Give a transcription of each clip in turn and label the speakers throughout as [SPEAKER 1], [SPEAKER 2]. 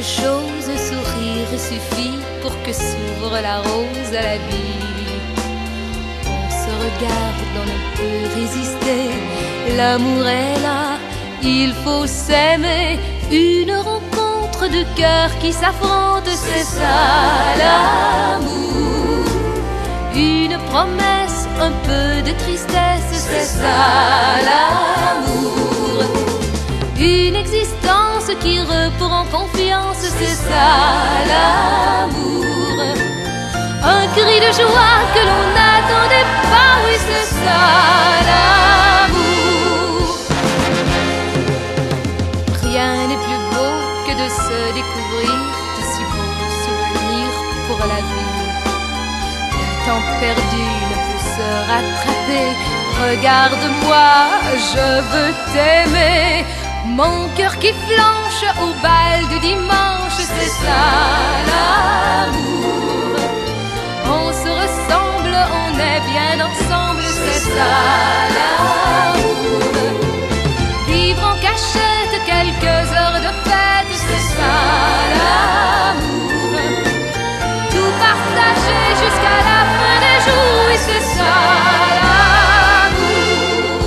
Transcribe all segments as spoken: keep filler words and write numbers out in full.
[SPEAKER 1] chose, un sourire suffit pour que s'ouvre la rose à la vie. On se regarde, on ne peut résister, l'amour est là, il faut s'aimer. Une rencontre de cœurs qui s'affrontent, c'est ça l'amour. Une promesse, un peu de tristesse, c'est ça l'amour. Une existence qui reprend confiance, c'est ça l'amour. Un cri de joie que l'on n'attendait pas, oui c'est ça l'amour. Rien n'est plus beau que de se découvrir de si beaux souvenirs pour la vie. Le temps perdu ne peut se rattraper. Regarde-moi, je veux t'aimer. Mon cœur qui flanche au bal du dimanche, c'est ça l'amour. On se ressemble, on est bien ensemble, c'est ça l'amour. Vivre en cachette quelques heures de fête, c'est ça l'amour. Tout partager jusqu'à la fin des jours, oui c'est ça l'amour.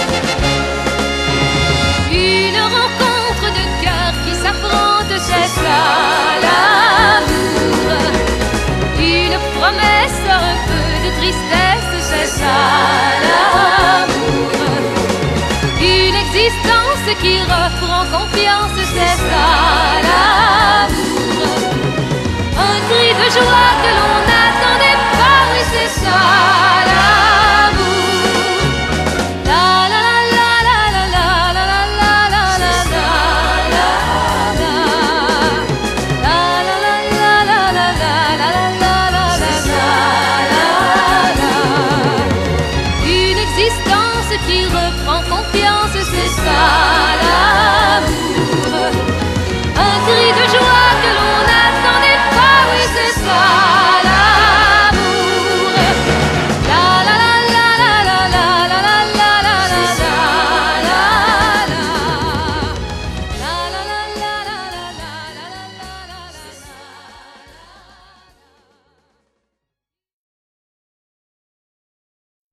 [SPEAKER 1] Une rencontre de cœurs qui s'affrontent, c'est ça l'amour. Une promesse, un peu de tristesse, c'est ça l'amour. Une existence qui reprend confiance, c'est ça l'amour.